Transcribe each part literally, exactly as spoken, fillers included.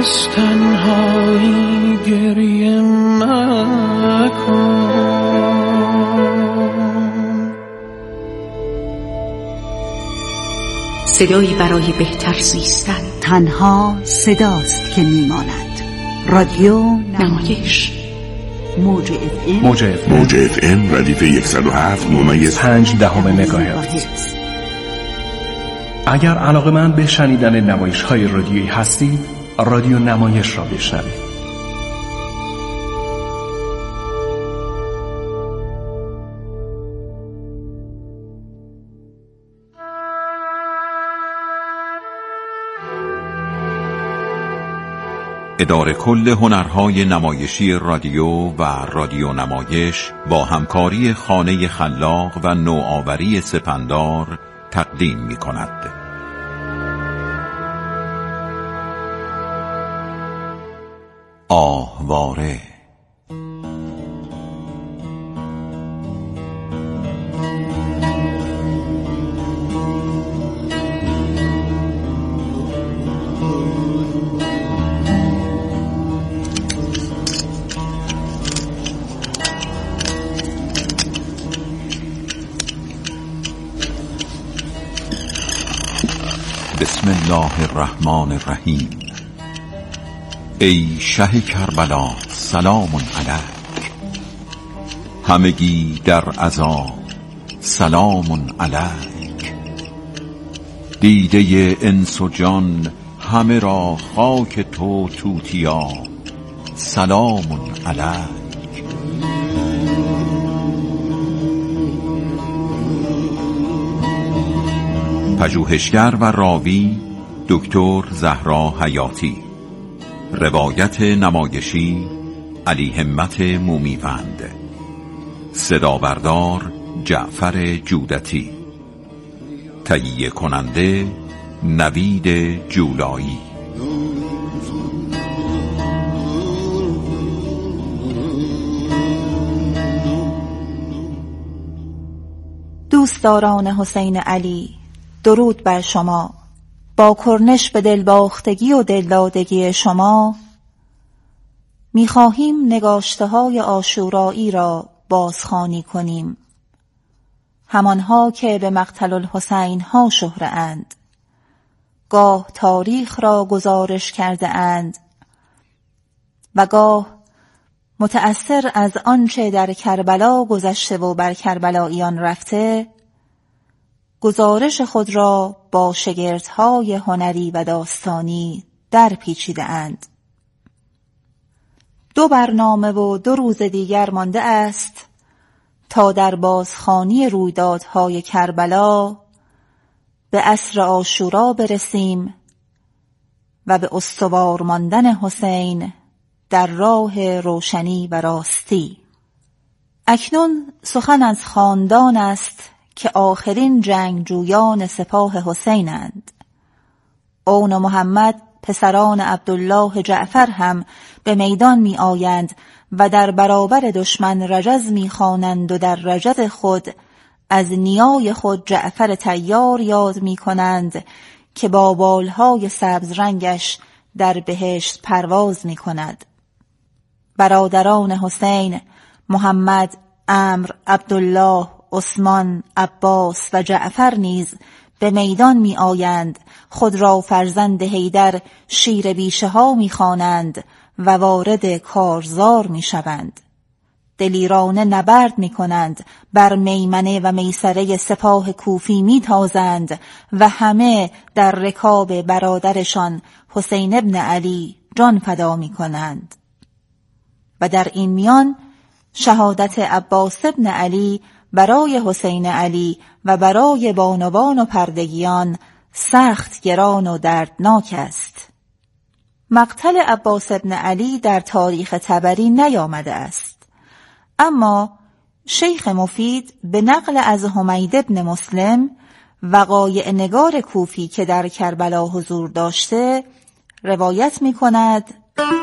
از تنهایی گریه مکن. صدایی برای بهتر زیستن. تنها صداست که میماند. رادیو نمایش موج اف ام موج اف ام موج اف ام ردیف صد و هفت ممیز پنج دهم مگاهرتز. اگر علاقه‌مند به شنیدن نمایش‌های رادیویی هستید، رادیو نمایش را بشنوید. اداره کل هنرهای نمایشی رادیو و رادیو نمایش با همکاری خانه خلاق و نوآوری سپندار تقدیم می کند. آهواره. بسم الله الرحمن الرحیم. ای شه کربلا سلام علیک، همگی در عزا سلام علیک. دیده انس و جان همه را خاک تو توتیا سلام علیک. پژوهشگر و راوی دکتر زهرا حیاتی. روایت نمایشی علی همت مومیوند. صدابردار جعفر جودتی. تهیه کننده نوید جولایی. دوستداران حسین علی، درود بر شما. با کرنش به دلباختگی و دلدادگی شما می‌خواهیم نگاشته‌های عاشورایی را بازخوانی کنیم، همانها که به مقتل الحسین ها شهره اند، گاه تاریخ را گزارش کرده اند و گاه متأثر از آنچه در کربلا گذشته و بر کربلاییان رفته، گزارش خود را با شگردهای هنری و داستانی در پیچیده اند. دو برنامه و دو روز دیگر مانده است تا در بازخوانی رویدادهای کربلا به عصر عاشورا برسیم و به استوار ماندن حسین در راه روشنی و راستی. اکنون سخن از خاندان است که آخرین جنگجویان سپاه حسینند. اون و محمد پسران عبدالله جعفر هم به میدان می آیند و در برابر دشمن رجز می خوانند و در رجز خود از نیای خود جعفر طیار یاد می کنند که با بالهای سبز رنگش در بهشت پرواز می کند. برادران حسین محمد، عمرو، عبدالله، عثمان، عباس و جعفر نیز به میدان می آیند، خود را فرزند حیدر شیر بیشه ها می خوانند و وارد کارزار می شوند. دلیرانه نبرد می کنند، بر میمنه و میسره سپاه کوفی می تازند و همه در رکاب برادرشان حسین ابن علی جان فدا می کنند. و در این میان شهادت عباس ابن علی برای حسین علی و برای بانوان و پردگیان سخت گران و دردناک است. مقتل عباس ابن علی در تاریخ طبری نیامده است، اما شیخ مفید به نقل از حمید ابن مسلم وقایع نگار کوفی که در کربلا حضور داشته روایت می کند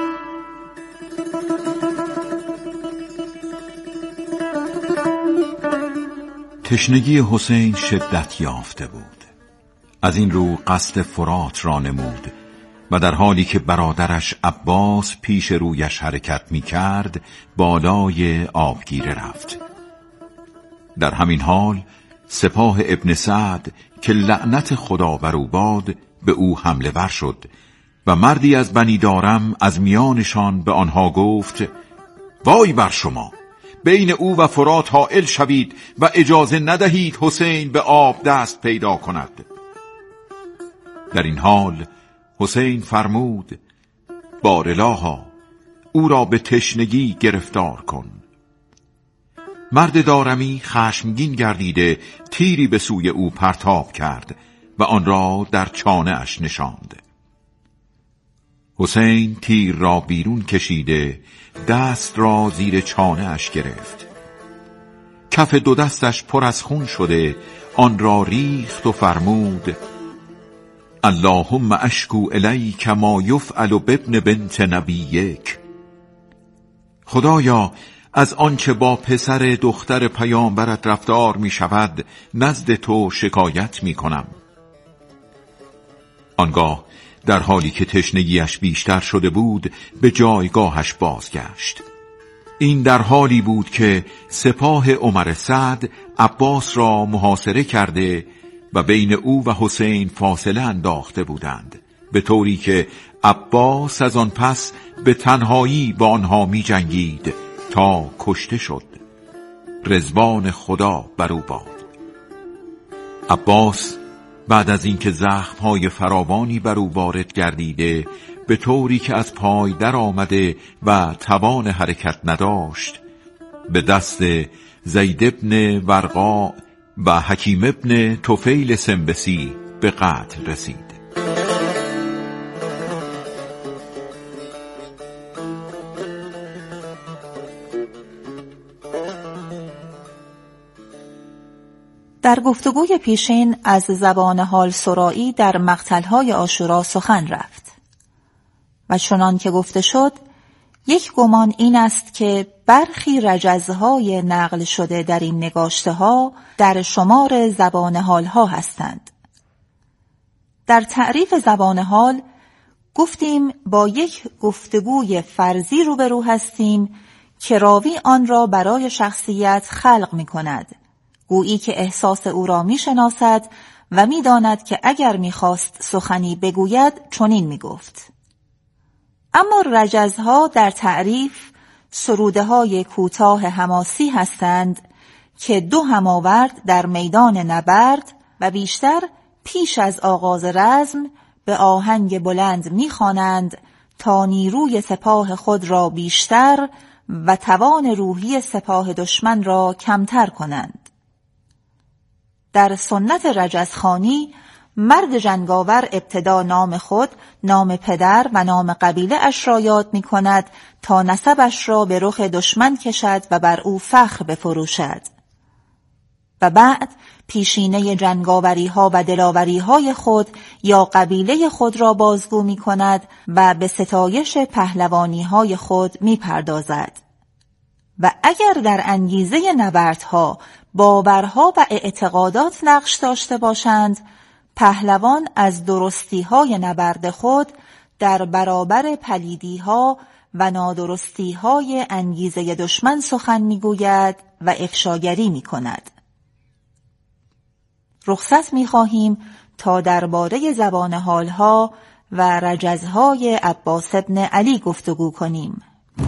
تشنگی حسین شدت یافته بود. از این رو قصد فرات را نمود و در حالی که برادرش عباس پیش رویش حرکت می کرد بالای آبگیره رفت. در همین حال سپاه ابن سعد که لعنت خدا بر او باد به او حمله ور شد و مردی از بنی دارم از میانشان به آنها گفت: وای بر شما، بین او و فرات حائل شوید و اجازه ندهید حسین به آب دست پیدا کند. در این حال حسین فرمود: بارالها، او را به تشنگی گرفتار کن. مرد دارمی خشمگین گردیده تیری به سوی او پرتاب کرد و آن را در چانه اش نشاند. حسین تیر را بیرون کشیده دست را زیر چانه اش گرفت. کف دو دستش پر از خون شده آن را ریخت و فرمود: اللهم اشکو الیک ما یفعل بابن بنت نبیک. خدایا، از آنچه با پسر دختر پیامبرت رفتار می شود نزد تو شکایت می کنم. آنگاه در حالی که تشنگیش بیشتر شده بود به جایگاهش بازگشت. این در حالی بود که سپاه عمر سعد عباس را محاصره کرده و بین او و حسین فاصله انداخته بودند، به طوری که عباس از آن پس به تنهایی با آنها می جنگید تا کشته شد. رضوان خدا بر او باد. عباس بعد از اینکه زخم‌های فراوانی بر او وارد گردیده به طوری که از پای در آمده و توان حرکت نداشت، به دست زید ابن ورقا و حکیم ابن طفیل سنبسی به قتل رسید. در گفتگوی پیشین از زبان حال سرائی در مقتل‌های عاشورا سخن رفت و چنان که گفته شد، یک گمان این است که برخی رجزهای نقل شده در این نگاشته ها در شمار زبان حال ها هستند. در تعریف زبان حال گفتیم با یک گفتگوی فرضی روبرو هستیم که راوی آن را برای شخصیت خلق می کند، گویی که احساس او را می شناسد و می داند که اگر می خواست سخنی بگوید چنین می گفت. اما رجزها در تعریف سروده های کوتاه حماسی هستند که دو هماورد در میدان نبرد و بیشتر پیش از آغاز رزم به آهنگ بلند می‌خوانند تا نیروی سپاه خود را بیشتر و توان روحی سپاه دشمن را کمتر کنند. در سنت رجزخوانی مرد جنگاور ابتدا نام خود، نام پدر و نام قبیله اش را یاد می کند تا نسبش را به رخ دشمن کشد و بر او فخر بفروشد و بعد پیشینه جنگاوری ها و دلاوری های خود یا قبیله خود را بازگو می کند و به ستایش پهلوانی های خود می پردازد. و اگر در انگیزه نبردها باورها و اعتقادات نقش داشته باشند، پهلوان از درستی‌های نبرد خود در برابر پلیدی‌ها و نادرستی‌های انگیزه دشمن سخن می‌گوید و افشاگری می‌کند. رخصت می‌خواهیم تا درباره زبان حال‌ها و رجزهای عباس ابن علی گفتگو کنیم.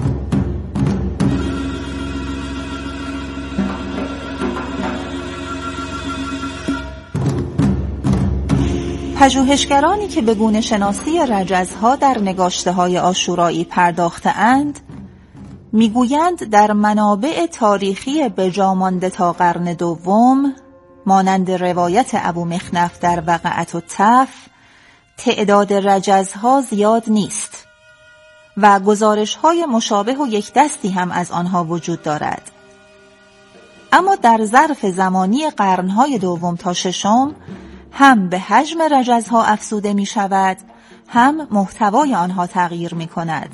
پژوهشگرانی که به گونه شناسی رجزها در نگاشته‌های عاشورایی پرداخته‌اند میگویند در منابع تاریخی بجامانده تا قرن دوم مانند روایت ابو مخنف در وقعت التف تعداد رجزها زیاد نیست و گزارش‌های مشابه و یک دستی هم از آنها وجود دارد. اما در ظرف زمانی قرن‌های دوم تا ششم هم به حجم رجزها افزوده می شود، هم محتوای آنها تغییر می کند.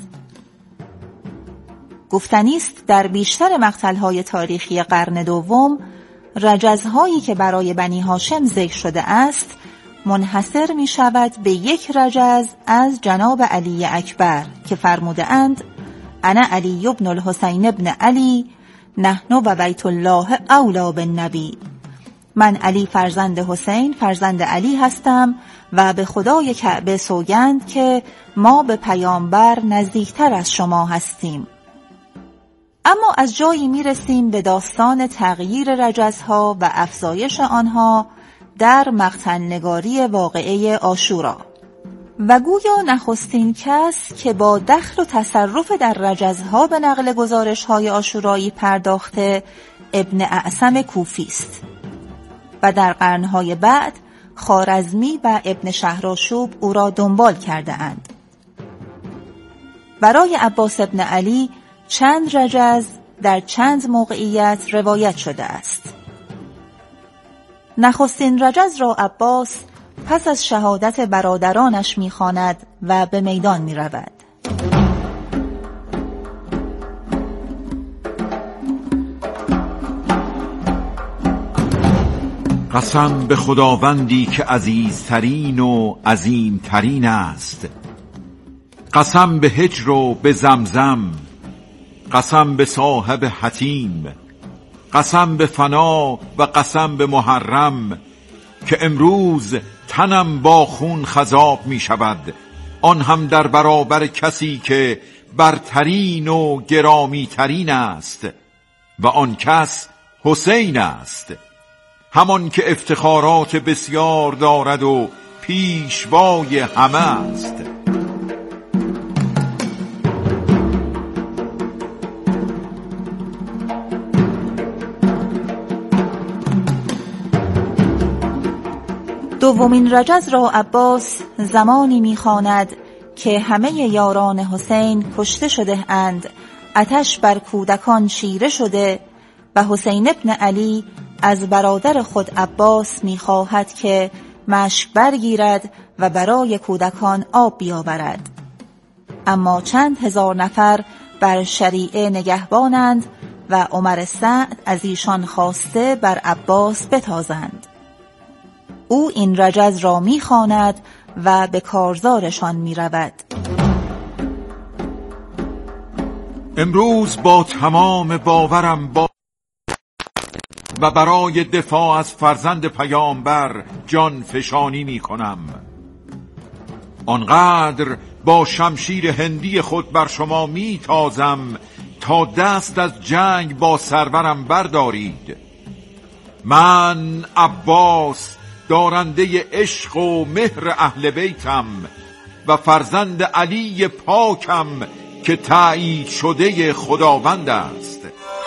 گفتنی است در بیشتر مقتل‌های تاریخی قرن دوم رجزهایی که برای بنی هاشم ذکر شده است منحصر می شود به یک رجز از جناب علی اکبر که فرموده اند انا علی ابن الحسین ابن علی نحن و بیت الله اولا بالنبی. من علی فرزند حسین فرزند علی هستم و به خدای کعبه سوگند که ما به پیامبر نزدیکتر از شما هستیم. اما از جایی می رسیم به داستان تغییر رجزها و افزایش آنها در مقتلنگاری واقعه عاشورا و گویا نخستین کس که با دخل و تصرف در رجزها به نقل گزارش‌های عاشورایی پرداخته ابن اعصم کوفی است و در قرنهای بعد خوارزمی و ابن شهرآشوب او را دنبال کرده اند. برای عباس ابن علی چند رجز در چند موقعیت روایت شده است. نخستین رجز را عباس پس از شهادت برادرانش می‌خواند و به میدان می‌رود. قسم به خداوندی که عزیزترین و عظیمترین است، قسم به هجر و به زمزم، قسم به صاحب حتیم، قسم به فنا و قسم به محرم که امروز تنم با خون خضاب می شود، آن هم در برابر کسی که برترین و گرامی ترین است و آن کس حسین است، همان که افتخارات بسیار دارد و پیشوای همه است. دومین رجز را عباس زمانی می‌خواند که همه یاران حسین کشته شده اند، آتش بر کودکان چیره شده و حسین ابن علی از برادر خود عباس می‌خواهد که مشک برگیرد و برای کودکان آب بیاورد. اما چند هزار نفر بر شریعه نگهبانند و عمر سعد از ایشان خواسته بر عباس بتازند. او این رجز را می‌خواند و به کارزارشان می‌رود. امروز با تمام باورم با و برای دفاع از فرزند پیامبر جان فشانی می کنم. آنقدر با شمشیر هندی خود بر شما می تازم تا دست از جنگ با سرورم بردارید. من عباس دارنده عشق و مهر اهل بیتم و فرزند علی پاکم که تایید شده خداوند است.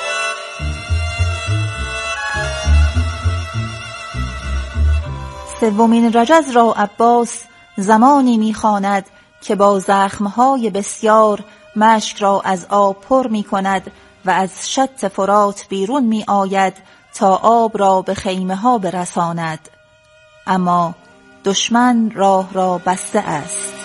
سومین رجز را عباس زمانی می‌خواند که با زخمهای بسیار مشک را از آب پر می‌کند و از شط فرات بیرون می‌آید تا آب را به خیمه ها برساند، اما دشمن راه را بسته است.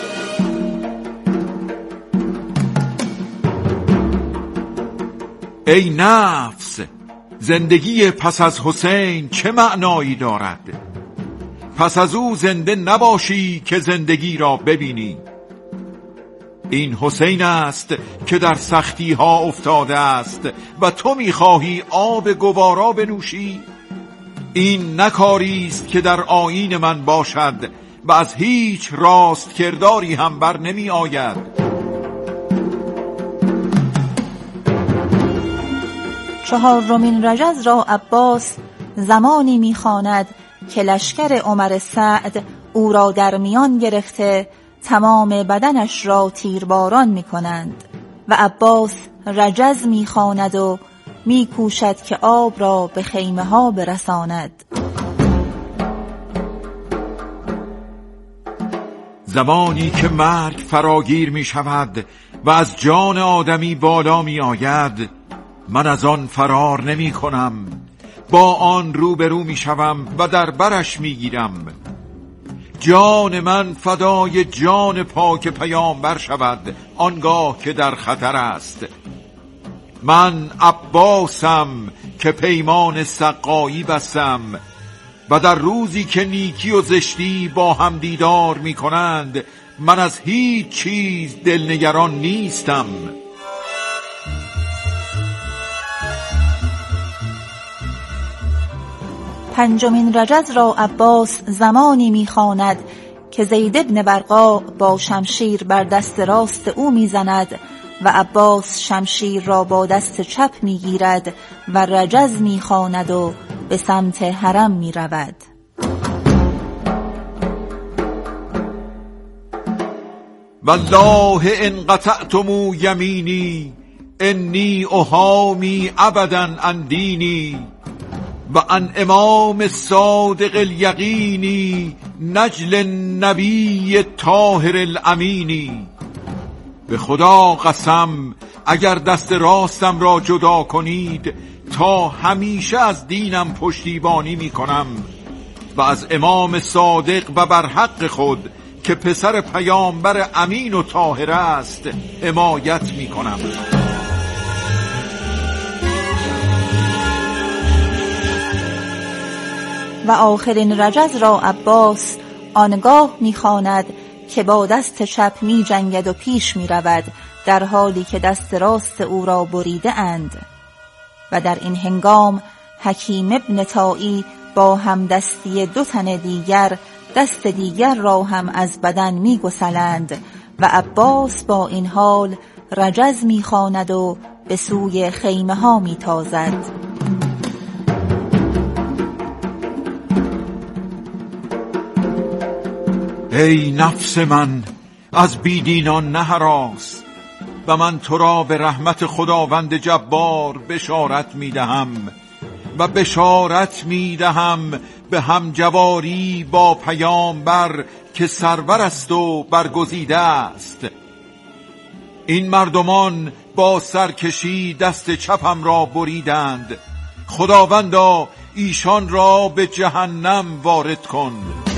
ای نفس، زندگی پس از حسین چه معنایی دارد؟ پس از او زنده نباشی که زندگی را ببینی. این حسین است که در سختی ها افتاده است و تو میخواهی آب گوارا بنوشی؟ این نکاری است که در آیین من باشد و از هیچ راست کرداری هم بر نمی آید. چهارمین رجز را عباس زمانی میخواند که لشکر عمر سعد او را در میان گرفته تمام بدنش را تیرباران می کنند و عباس رجز می خواند و می کوشد که آب را به خیمه ها برساند. زمانی که مرگ فراگیر می شود و از جان آدمی بالا می آید، من از آن فرار نمی کنم، با آن روبرو می شوم و در برش می گیرم. جان من فدای جان پاک پیامبر شود آنگاه که در خطر است. من عباسم که پیمان سقایی بستم و در روزی که نیکی و زشتی با هم دیدار می کنند من از هیچ چیز دلنگران نیستم. پنجمین رجز را عباس زمانی می‌خواند که زید ابن برقا با شمشیر بر دست راست او می‌زند و عباس شمشیر را با دست چپ می‌گیرد و رجز می‌خواند و به سمت حرم می‌رود. والله ان قطعتم یمینی انی احامی ابدا عن دینی و عن امام صادق الیقینی نجل النبی طاهر الامینی. به خدا قسم اگر دست راستم را جدا کنید تا همیشه از دینم پشتیبانی می کنم و از امام صادق و بر حق خود که پسر پیامبر امین و طاهر است حمایت می کنم. و آخرین رجز را عباس آنگاه می‌خواند که با دست چپ می جنگد و پیش می رود در حالی که دست راست او را بریده اند. و در این هنگام حکیم ابن طائی با همدستی دو تن دیگر دست دیگر را هم از بدن می گسلند و عباس با این حال رجز می خواند و به سوی خیمه ها می تازد. ای نفس من از بیدینان نه هراس و من تو را به رحمت خداوند جبار بشارت می دهم و بشارت می دهم به همجواری با پیامبر که سرور است و برگزیده است. این مردمان با سرکشی دست چپم را بریدند، خداوندا ایشان را به جهنم وارد کن.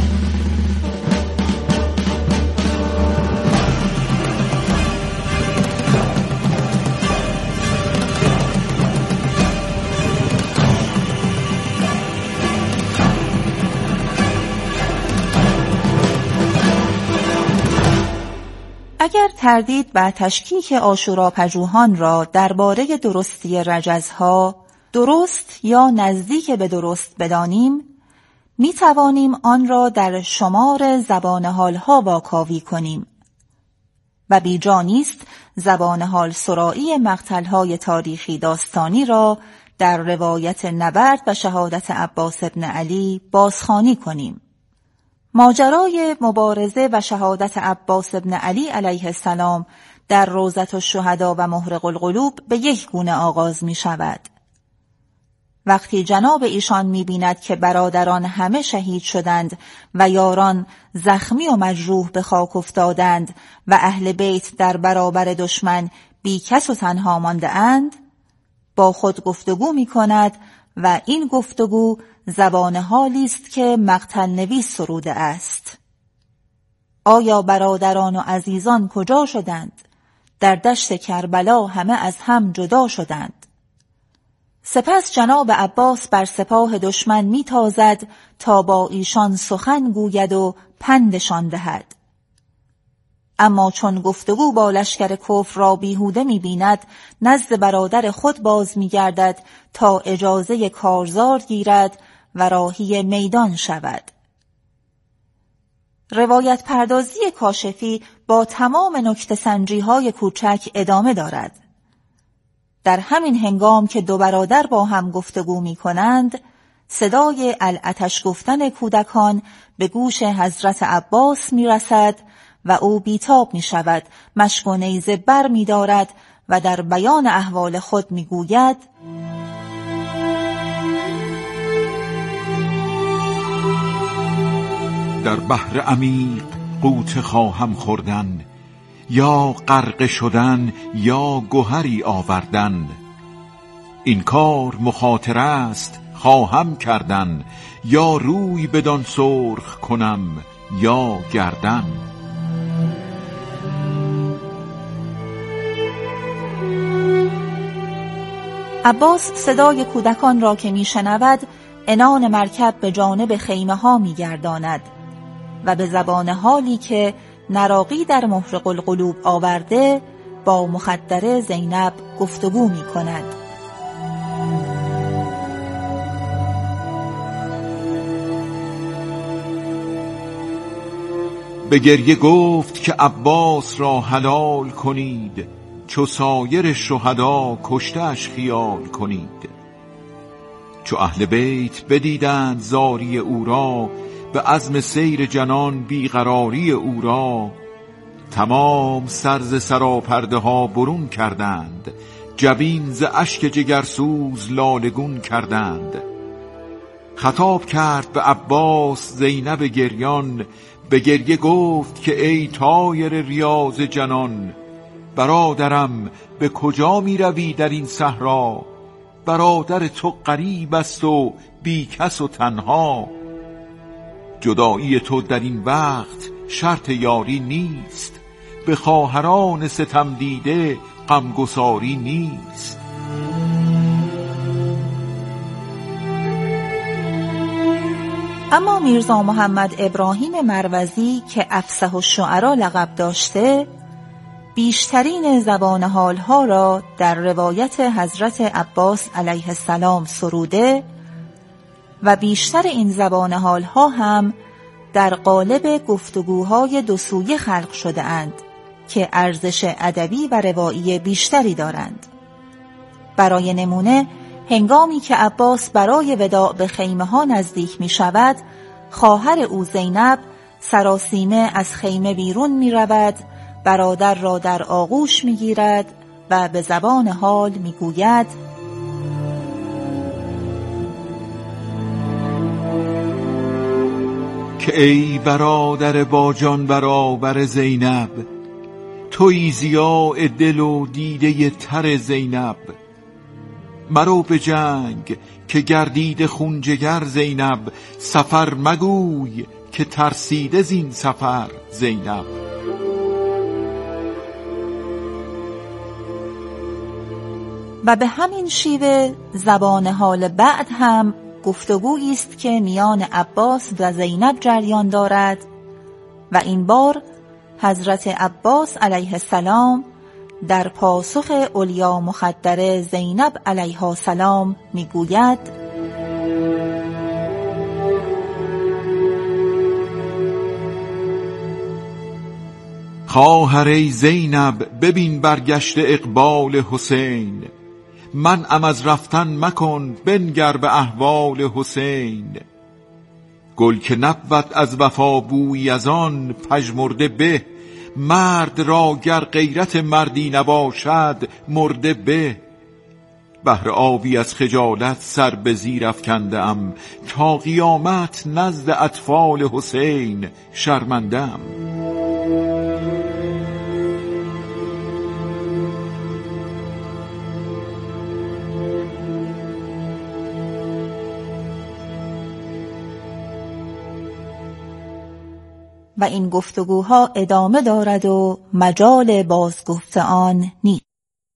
اگر تردید و تشکیک عاشوراپژوهان را درباره درستی رجزها درست یا نزدیک به درست بدانیم، می توانیم آن را در شمار زبان حالها واکاوی کنیم و بیجا نیست زبان حال سرائی مقتلهای تاریخی داستانی را در روایت نبرد و شهادت عباس ابن علی بازخوانی کنیم. ماجرای مبارزه و شهادت عباس ابن علی علیه السلام در روضة الشهدا و محرق القلوب به یک گونه آغاز می شود. وقتی جناب ایشان می بیند که برادران همه شهید شدند و یاران زخمی و مجروح به خاک افتادند و اهل بیت در برابر دشمن بی کس و تنها مانده اند، با خود گفتگو می کند و این گفتگو زبان حالی است که مقتل نویس سروده است. آیا برادران و عزیزان کجا شدند؟ در دشت کربلا همه از هم جدا شدند. سپس جناب عباس بر سپاه دشمن می تازد تا با ایشان سخن گوید و پندشان دهد. اما چون گفتگو با لشکر کفر را بیهوده می بیند، نزد برادر خود باز می گردد تا اجازه کارزار گیرد و راهی میدان شود. روایت پردازی کاشفی با تمام نکته سنجی های کوچک ادامه دارد. در همین هنگام که دو برادر با هم گفتگو می کنند، صدای العتش گفتن کودکان به گوش حضرت عباس می رسد و او بیتاب می شود، مشک و نیزه بر می دارد و در بیان احوال خود می گوید: در بحر عمیق غوطه خواهم خوردن، یا غرق شدن یا گوهری آوردن. این کار مخاطره است خواهم کردن، یا روی بدان سرخ کنم یا گردن. عباس صدای کودکان را که میشنود عنان مرکب به جانب خیمه ها می گرداند و به زبان حالی که نراقی در محرق القلوب آورده با مخدره زینب گفتگو می کند. به گریه گفت که عباس را حلال کنید، چو سایر شهدا کشته‌اش خیال کنید. چو اهل بیت بدیدند زاری او را، به عزم سیر جنان بیقراری او را. تمام سر ز سراپرده ها برون کردند، جبین ز اشک جگرسوز لالگون کردند. خطاب کرد به عباس زینب گریان، به گریه گفت که ای طایر ریاض جنان. برادرم به کجا می روی در این صحرا؟ برادر تو غریب است و بی کس و تنها. جدایی تو در این وقت شرط یاری نیست، به خواهران ستم دیده غمگساری نیست. اما میرزا محمد ابراهیم مروزی که افصح الشعرا لقب داشته، بیشترین زبان حالها را در روایت حضرت عباس علیه السلام سروده و بیشتر این زبان حالها هم در قالب گفتگوهای دو سویه خلق شده اند که ارزش ادبی و روایی بیشتری دارند. برای نمونه، هنگامی که عباس برای وداع به خیمه ها نزدیک می شود، خواهر او زینب سراسیمه از خیمه بیرون می رود، برادر را در آغوش می گیرد و به زبان حال می گوید: که ای برادر با جان برابر زینب، تویی ضیاء دل و دیده تر زینب. مرو به جنگ که گردید خون جگر زینب، سفر مگوی که ترسیده زین سفر زینب. و به همین شیوه زبان حال بعد هم گفتگویی است که میان عباس و زینب جریان دارد و این بار حضرت عباس علیه السلام در پاسخ علیا مخدره زینب علیها السلام میگوید: خواهر ای زینب ببین برگشت اقبال حسین، منعم از رفتن مکن بنگر به احوال حسین. گل که نبود از وفا بویی از آن پژمرده به، مرد را گر غیرت مردی نباشد مرده به. بهر آبی از خجالت سر به زیر افکنده ام، تا قیامت نزد اطفال حسین شرمنده ام. و این گفتگوها ادامه دارد و مجال بازگفت آن نیست.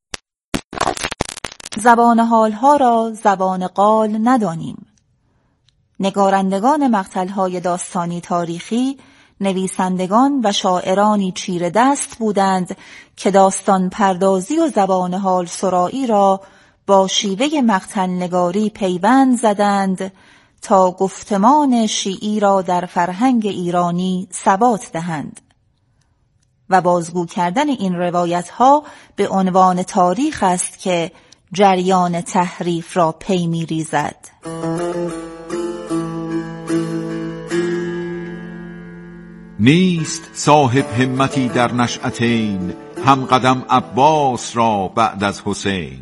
زبان حالها را زبان قال ندانیم. نگارندگان مقتلهای داستانی تاریخی نویسندگان و شاعرانی چیره دست بودند که داستان پردازی و زبان حال سرایی را با شیوه مقتل نگاری پیوند زدند تا گفتمان شیعی را در فرهنگ ایرانی ثبات دهند و بازگو کردن این روایت ها به عنوان تاریخ است که جریان تحریف را پی می ریزد. نیست صاحب همتی در نشأتین، هم قدم عباس را بعد از حسین.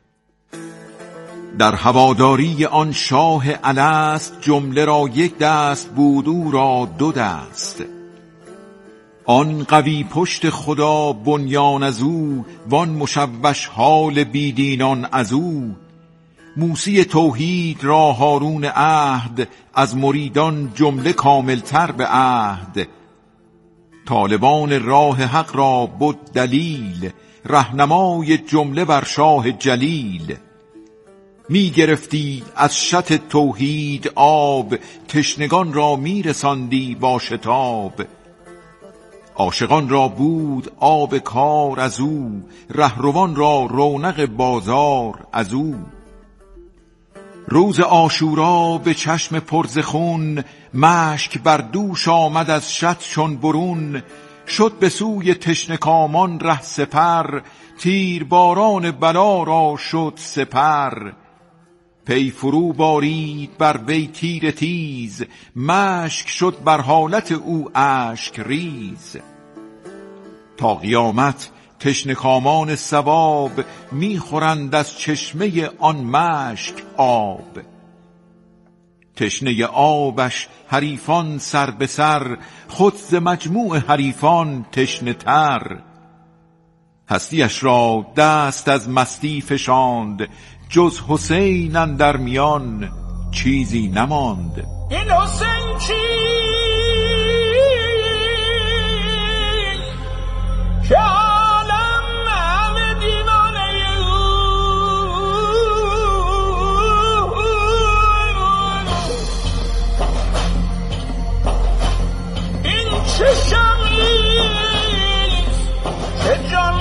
در هواداری آن شاه الست، جمله را یک دست بود او را دو دست. آن قوی پشت خدا بنیان از او، وان مشوش حال بیدینان از او. موسی توحید را هارون عهد، از مریدان جمله کاملتر به عهد. طالبان راه حق را بود دلیل، رهنمای جمله بر شاه جلیل. می گرفتی از شط توحید آب، تشنگان را می رساندی با شتاب. عاشقان را بود آب کار از او، رهروان را رونق بازار از او. روز عاشورا به چشم پر ز خون، مشک بر دوش آمد از شط چون برون. شد به سوی تشنکامان ره سپر، تیر باران بلا را شد سپر. پی فرو بارید بر وی تیر تیز، مشک شد بر حالت او اشک ریز. تا قیامت تشنکامان ثواب، میخورند از چشمه آن مشک آب. تشنه آبش حریفان سر به سر، خود ز مجموع حریفان تشنه تر. هستیش را دست از مستی فشاند، جز حسین اندر میان چیزی نماند. این حسین چی که عالم همه دیوانه او، این چه شمیست که جان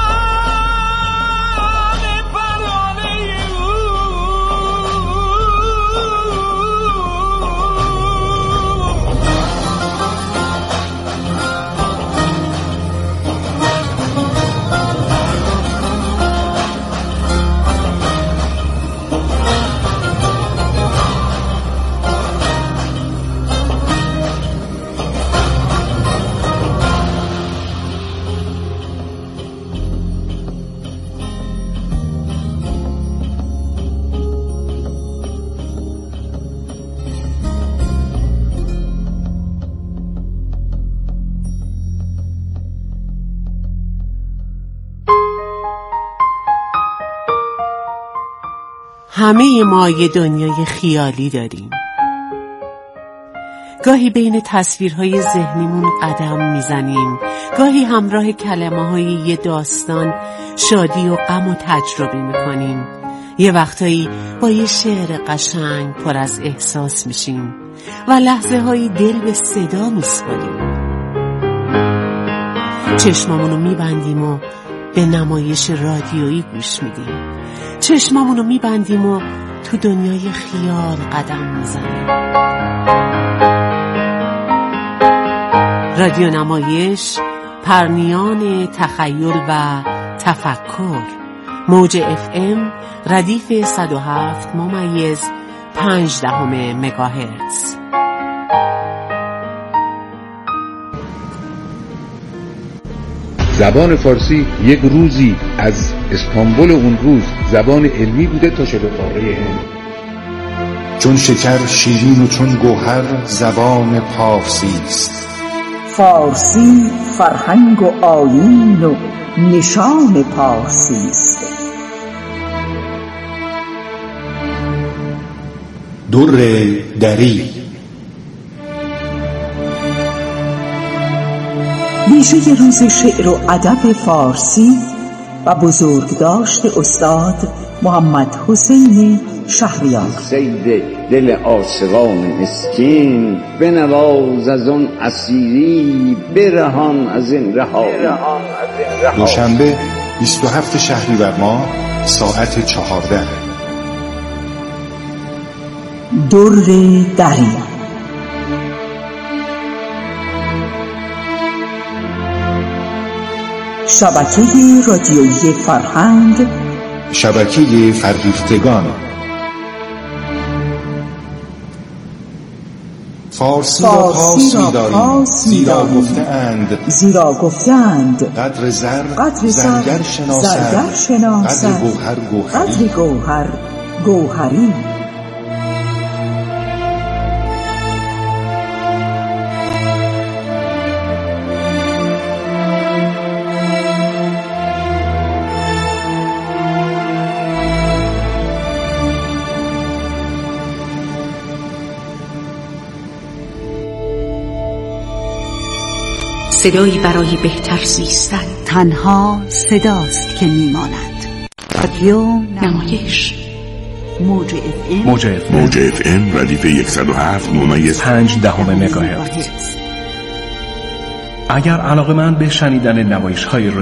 همه ما یه دنیای خیالی داریم. گاهی بین تصویرهای ذهنیمون قدم میزنیم، گاهی همراه کلمه‌های یه داستان شادی و غم و تجربه میکنیم. یه وقتایی با یه شعر قشنگ پر از احساس میشیم و لحظه هایی دل به صدا میسپاریم. چشمامونو میبندیم و به نمایش رادیویی گوش میدیم. چشمامونو میبندیم و تو دنیای خیال قدم میزنیم. رادیو نمایش، پرنیان تخیل و تفکر. موج اف ام ردیف صد و هفت ممیز پنج دهم مگاهرتز. زبان فارسی یک روزی از استانبول اون روز زبان علمی بوده تا شده قاره هند. چون شکر شیرین و چون گوهر زبان پارسی است. فارسی فرهنگ و آیین و نشان پارسی است. در دری ویژه روز شعر و ادب فارسی و بزرگداشت استاد محمد حسین شهریار. سید دل عاشقان مسکین بنواز از آن اسیری، برهان از این رها. دوشنبه بیست و هفتم شهریور ماه ساعت چهارده. در دری. شبکه رادیویی فرهنگ، شبکه فرهیختگان. فارسی را پاس می‌داریم، زیرا گفته‌اند زیرا گفته‌اند قدر زر قدر زرگر شناسد، قدر گوهر گوهری. قدر گوهر گوهری. صدایی برای بهتر زیستن. تنها صداست که میماند. رادیو نمایش. موج اف ام موج اف ام موج اف ام ردیف صد و هفت ممیز پنج دهم مگاهرتز. اگر علاقه من به شنیدن نمایش های